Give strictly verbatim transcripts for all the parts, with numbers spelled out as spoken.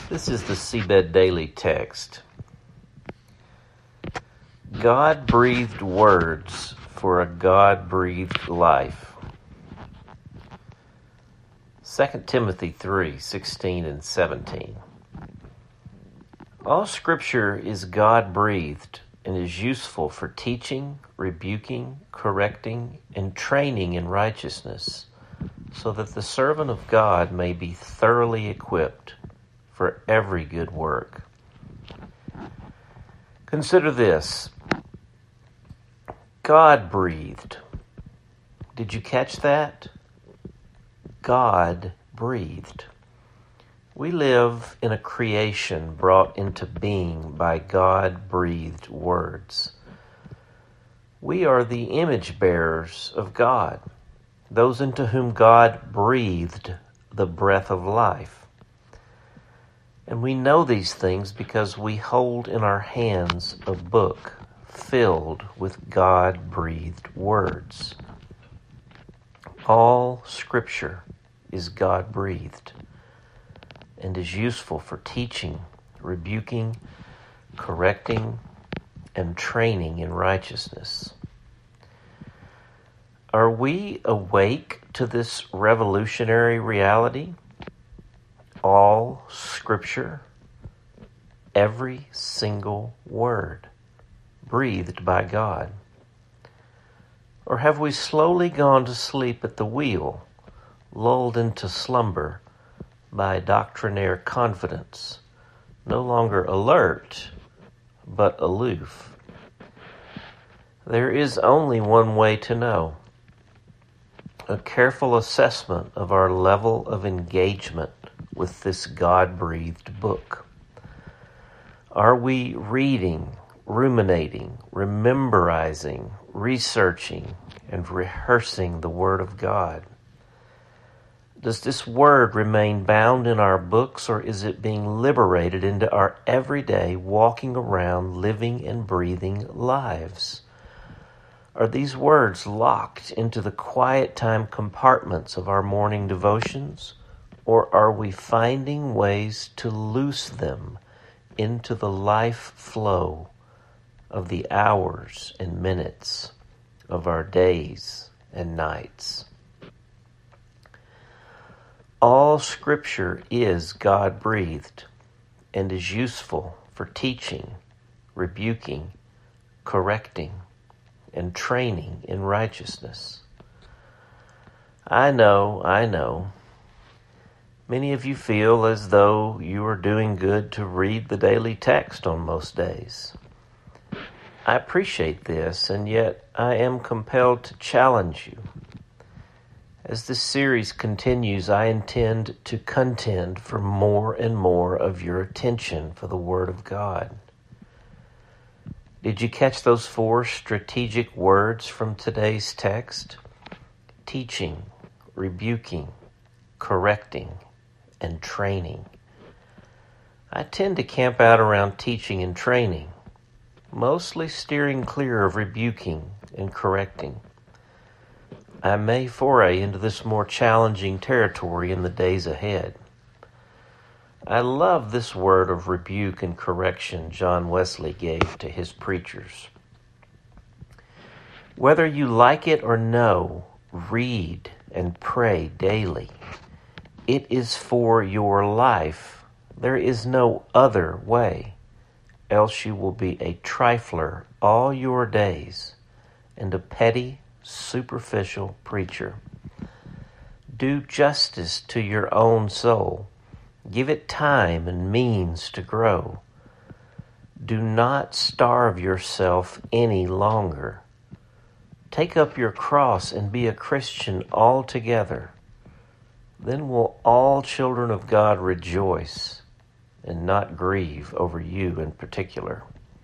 This is the Seabed Daily text. God-breathed words for a God-breathed life. Second Timothy three, sixteen and seventeen. All Scripture is God-breathed and is useful for teaching, rebuking, correcting, and training in righteousness, so that the servant of God may be thoroughly equipped for every good work. Consider this. God breathed. Did you catch that? God breathed. We live in a creation brought into being by God-breathed words. We are the image bearers of God, those into whom God breathed the breath of life. And we know these things because we hold in our hands a book filled with God-breathed words. All Scripture is God-breathed and is useful for teaching, rebuking, correcting, and training in righteousness. Are we awake to this revolutionary reality? All Scripture, every single word, breathed by God? Or have we slowly gone to sleep at the wheel, lulled into slumber by doctrinaire confidence, no longer alert, but aloof? There is only one way to know: a careful assessment of our level of engagement with this God-breathed book. Are we reading, ruminating, rememberizing, researching, and rehearsing the Word of God? Does this Word remain bound in our books, or is it being liberated into our everyday walking around, living and breathing lives? Are these words locked into the quiet time compartments of our morning devotions, or are we finding ways to loose them into the life flow of the hours and minutes of our days and nights? All Scripture is God-breathed and is useful for teaching, rebuking, correcting, and training in righteousness. I know, I know. Many of you feel as though you are doing good to read the daily text on most days. I appreciate this, and yet I am compelled to challenge you. As this series continues, I intend to contend for more and more of your attention for the Word of God. Did you catch those four strategic words from today's text? Teaching, rebuking, correcting, and training. I tend to camp out around teaching and training, mostly steering clear of rebuking and correcting. I may foray into this more challenging territory in the days ahead. I love this word of rebuke and correction John Wesley gave to his preachers. Whether you like it or no, read and pray daily. It is for your life. There is no other way, else you will be a trifler all your days and a petty, superficial preacher. Do justice to your own soul. Give it time and means to grow. Do not starve yourself any longer. Take up your cross and be a Christian altogether. Then will all children of God rejoice and not grieve over you in particular.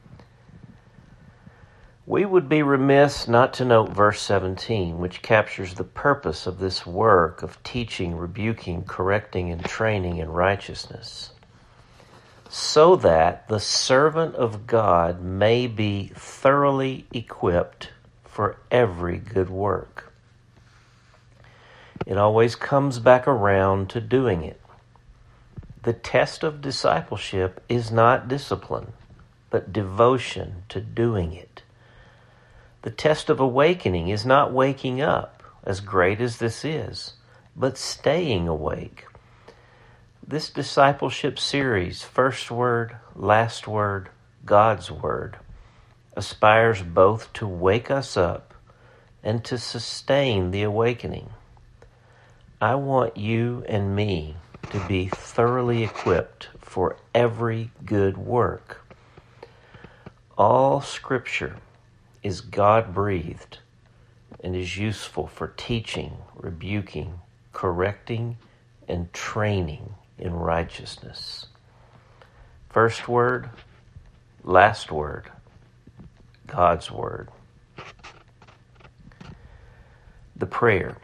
We would be remiss not to note verse seventeen, which captures the purpose of this work of teaching, rebuking, correcting, and training in righteousness, so that the servant of God may be thoroughly equipped for every good work. It always comes back around to doing it. The test of discipleship is not discipline, but devotion to doing it. The test of awakening is not waking up, as great as this is, but staying awake. This discipleship series, First Word, Last Word, God's Word, aspires both to wake us up and to sustain the awakening. I want you and me to be thoroughly equipped for every good work. All Scripture is God-breathed and is useful for teaching, rebuking, correcting, and training in righteousness. First Word, last Word, God's Word. The prayer.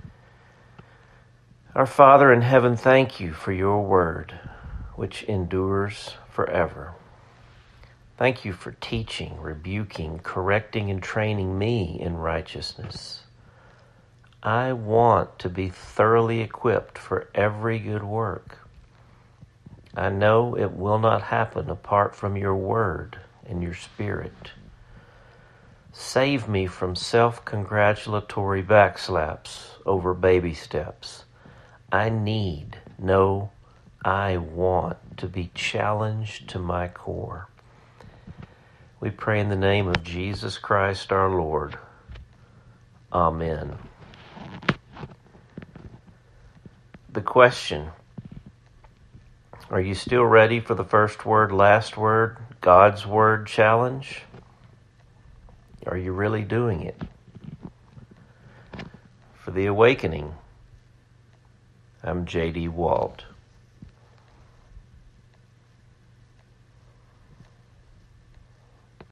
Our Father in heaven, thank you for your word, which endures forever. Thank you for teaching, rebuking, correcting, and training me in righteousness. I want to be thoroughly equipped for every good work. I know it will not happen apart from your word and your spirit. Save me from self-congratulatory backslaps over baby steps. I need, no, I want to be challenged to my core. We pray in the name of Jesus Christ our Lord. Amen. The question: are you still ready for the first word, last word, God's Word challenge? Are you really doing it? For the awakening, I'm J D Walt.